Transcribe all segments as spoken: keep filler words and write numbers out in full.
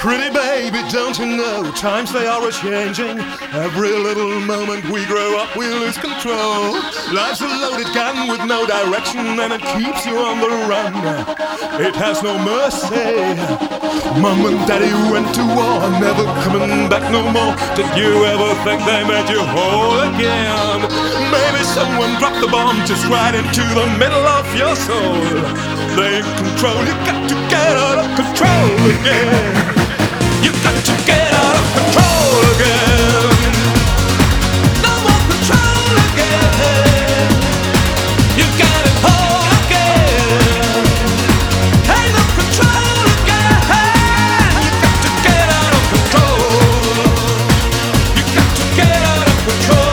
Pretty baby, don't you know, times they are a-changing. Every little moment we grow up, we lose control. Life's a loaded gun with no direction, and it keeps you on the run. It has no mercy. Mom and Daddy went to war, never coming back no more. Did you ever think they made you whole again? Maybe someone dropped the bomb just right into the middle of your soul. They control, you got to get out of control again. You got to get out of control again. No more control again. You got it all again. Ain't no control again. You got to get out of control. You got to get out of control.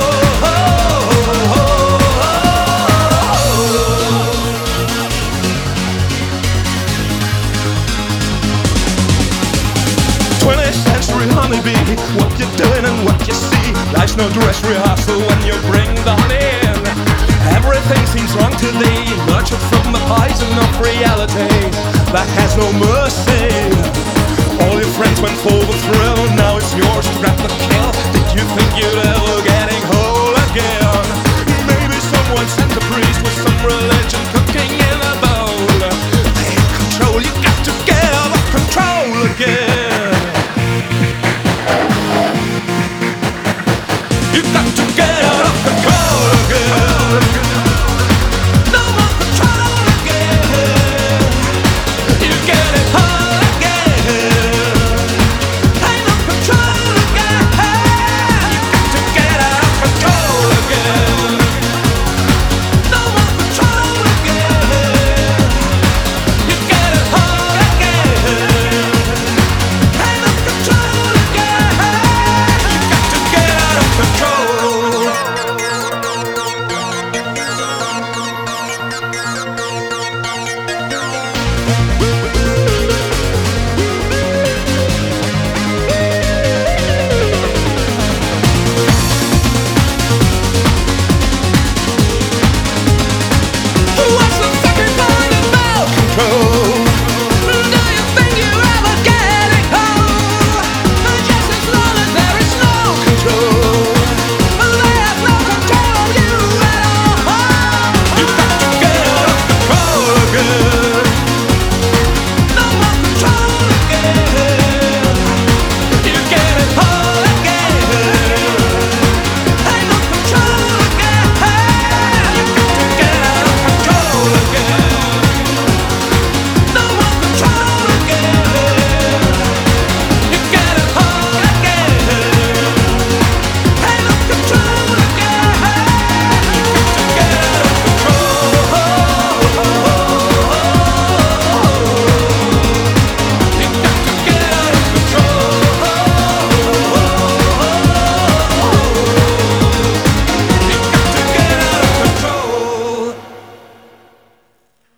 twentieth century honeybee, what you doing and what you see. Life's no dress rehearsal when you bring the honey in. Everything seems wrong to thee, nurtured from the poison of reality that has no mercy.